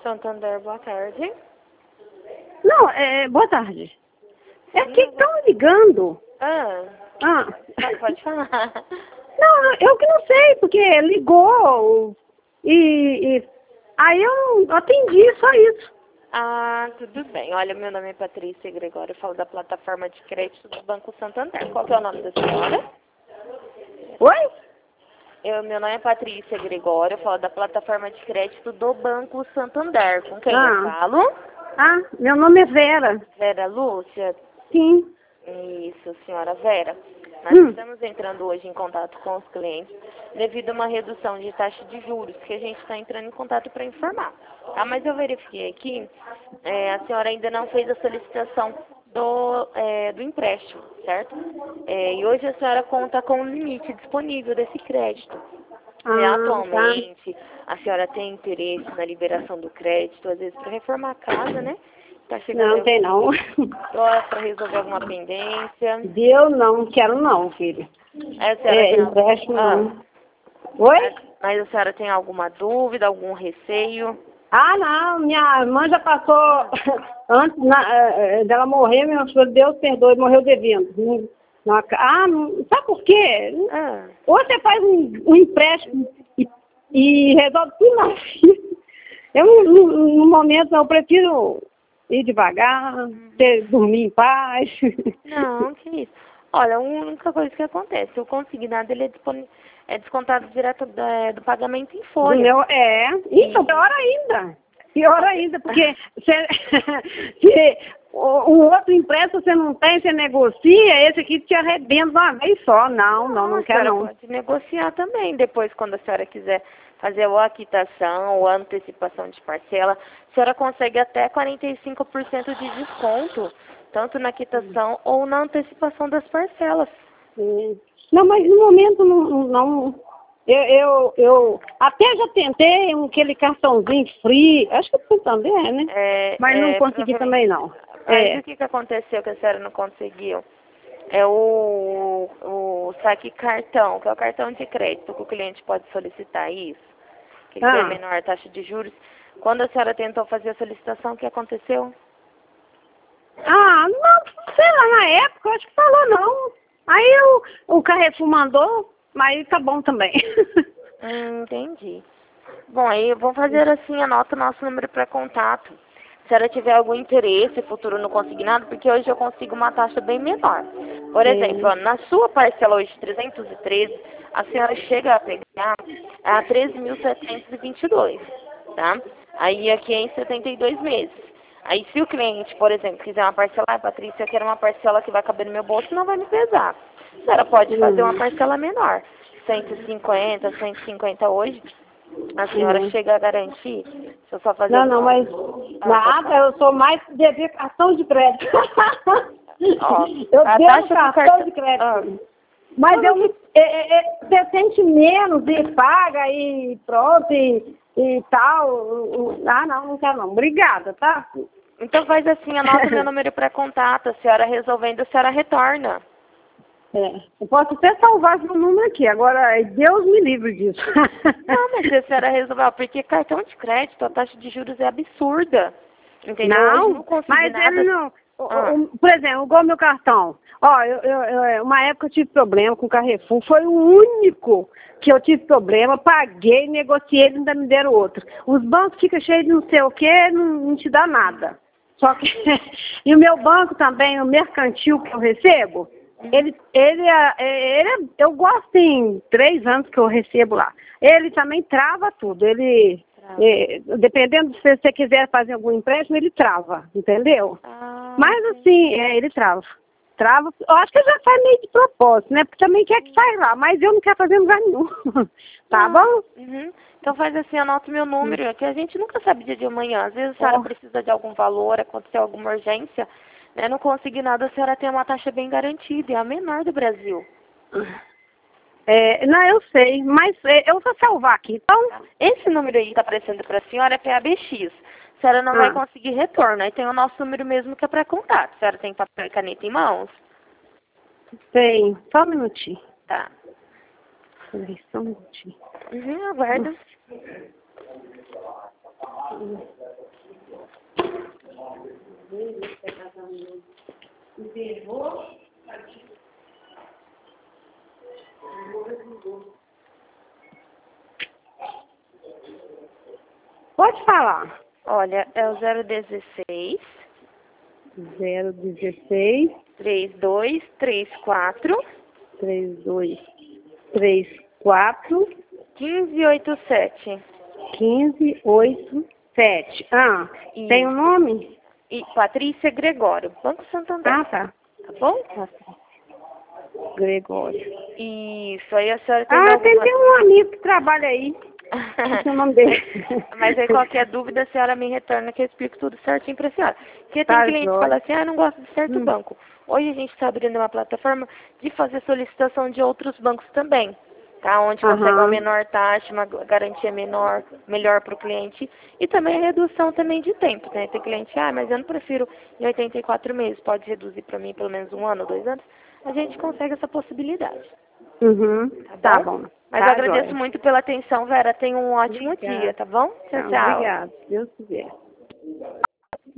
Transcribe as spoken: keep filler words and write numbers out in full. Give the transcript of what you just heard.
Santander, boa tarde. Não, é, boa tarde. É que estão ligando. Ah, Ah. pode- pode falar. Não, eu que não sei, porque ligou e, e aí eu atendi, só isso. Ah, tudo bem. Olha, meu nome é Patrícia Gregório, eu falo da plataforma de crédito do Banco Santander. Qual que é o nome da senhora? Oi? Eu, meu nome é Patrícia Gregório, eu falo da plataforma de crédito do Banco Santander. Com quem eu Ah. falo? Ah, meu nome é Vera. Vera Lúcia? Sim. Isso, senhora Vera. Nós Hum. estamos entrando hoje em contato com os clientes devido a uma redução de taxa de juros que a gente está entrando em contato para informar. Ah, mas eu verifiquei aqui, é, a senhora ainda não fez a solicitação do, é, do empréstimo, certo? É, e hoje a senhora conta com o limite disponível desse crédito. É, Ah, tá. atualmente, a senhora tem interesse na liberação do crédito, às vezes para reformar a casa, né? Tá chegando Não, tem não. para resolver alguma pendência. Eu não quero não, filho. Aí a senhora É, tem al- empréstimo ah, não. Oi? mas a senhora tem alguma dúvida, algum receio? Ah, não, minha irmã já passou, antes na, eh, dela morrer, minha filha, Deus perdoe, morreu devendo. Não- não ac- Ah, não, sabe por quê? Ah, Ou você faz um, um empréstimo e, e resolve tudo na vida. Eu, no, no momento, eu prefiro ir devagar, ter, dormir em paz. não, que isso. Olha, a única coisa que acontece, o consignado ele é, disponi- é descontado direto da- do pagamento em Do folha. meu, é, então, pior ainda. Pior ainda, porque se, se o, o outro empréstimo você não tem, você negocia, esse aqui te arrebenta uma vez só. Não, não, não a quero senhora não. pode negociar também, depois quando a senhora quiser fazer ou a quitação ou a antecipação de parcela, a senhora consegue até quarenta e cinco por cento de desconto, tanto na quitação ou na antecipação das parcelas. Hum. Não, mas no momento não. não eu, eu, eu até já tentei um, aquele cartãozinho free, acho que eu também, é, né? É, Mas não é, consegui também provavelmente. não. Aí É. o que, que aconteceu que a senhora não conseguiu? É o, o saque cartão, que é o cartão de crédito, que o cliente pode solicitar isso, que ele tem a Ah. menor taxa de juros. Quando a senhora tentou fazer a solicitação, o que aconteceu? Ah, não, sei lá, na época eu acho que falou não. Aí o, o Carrefour mandou, mas tá bom também. Hum, entendi. Bom, aí eu vou fazer assim, anota o nosso número para contato. Se a senhora tiver algum interesse futuro no consignado, porque hoje eu consigo uma taxa bem menor. Por exemplo, ó, na sua parcela hoje de trezentos e treze, a senhora chega a pegar a treze mil setecentos e vinte e dois, tá? Aí aqui é em setenta e dois meses. Aí se o cliente, por exemplo, quiser uma parcela, ah, Patrícia, eu quero uma parcela que vai caber no meu bolso, não vai me pesar. A senhora pode fazer uma Hum, parcela menor, cento e cinquenta, cento e cinquenta hoje. A senhora hum. chega a garantir? Se eu só fazer Não, não, alguma... mas Ah, pode nada, falar. eu sou mais de dever cartão de crédito. Ó, Eu a devo taxa do cartão cartão... de crédito. Ah, Mas não, eu não me, se... é, é, é, você sente menos e paga e pronto e, e tal. Ah, não, não quero não. Obrigada, tá? Então faz assim, anota meu número para contato. A senhora resolvendo, a senhora retorna. É, eu posso até salvar seu número aqui, agora Deus me livre disso. Não, mas se a senhora resolver, ó, porque cartão de crédito, a taxa de juros é absurda. Entendeu? Hoje não Não, consegui mas ele nada. não. O- Ah, o- por exemplo, igual meu cartão. Ó, eu, eu, eu- uma época eu tive problema com o Carrefour, foi o único que eu tive problema, paguei, negociei, eles ainda me deram outro. Os bancos ficam cheios de não sei o que, não, não te dá nada. Só que. E o meu banco também, o mercantil que eu recebo, ele, ele, é- é- ele, é- eu gosto, tem três anos que eu recebo lá. Ele também trava tudo, ele. trava. É, dependendo se você quiser fazer algum empréstimo, ele trava, entendeu? Ah, Mas entendi. assim, é, ele trava. Trava, eu acho que ele já faz meio de propósito, né? Porque também quer que saia lá, mas eu não quero fazer em lugar nenhum. Tá Não. bom? Uhum. Então faz assim, anota o meu número, é que a gente nunca sabe dia de amanhã. Às vezes a senhora Ó. precisa de algum valor, aconteceu alguma urgência, né? Não consegui nada, a senhora tem uma taxa bem garantida, é a menor do Brasil. É, não, eu sei, mas é, eu vou salvar aqui, então. Tá? Esse número aí que está aparecendo para a senhora é P A B X. A senhora não vai Ah, conseguir retorno. Aí tem o nosso número mesmo que é para contato. A senhora tem papel e caneta em mãos? tem. Só um minutinho. Tá. Só um minutinho. Uhum, aguardo. Pode falar. Olha, é o zero dezesseis, zero dezesseis, trinta e dois, trinta e quatro, trinta e dois, trinta e quatro, quinze oitenta e sete. quinze, oitenta e sete. Ah, Isso. tem um nome? E Patrícia Gregório, Banco Santander. Ah, tá. Tá bom? Gregório. Isso, aí a senhora tem Ah, tem, alguma... tem um amigo que trabalha aí. Esse é o nome dele. Mas aí qualquer dúvida a senhora me retorna que eu explico tudo certinho pra senhora. Porque tem Tá, cliente que joia. fala assim, ah, eu não gosto de certo Hum. banco. Hoje a gente está abrindo uma plataforma de fazer solicitação de outros bancos também. Tá? Onde consegue uma Aham. menor taxa, uma garantia menor, melhor para o cliente. E também a redução também de tempo. Né? Tem cliente, ah, mas eu não prefiro em oitenta e quatro meses. Pode reduzir para mim pelo menos um ano, dois anos. A gente consegue essa possibilidade. Uhum. Tá Tá bom? bom. Mas Tá, eu agradeço joia. muito pela atenção, Vera. Tenha um ótimo Obrigada. dia, tá bom? Tchau, Tá, tchau. obrigada. Se Deus quiser.